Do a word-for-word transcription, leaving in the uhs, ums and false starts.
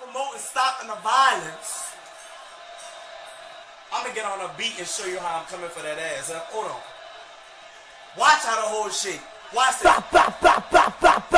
promoting stopping the violence. I'm gonna get on a beat and show you how I'm coming for that ass. Uh, hold on. Watch how the whole shit. Watch this.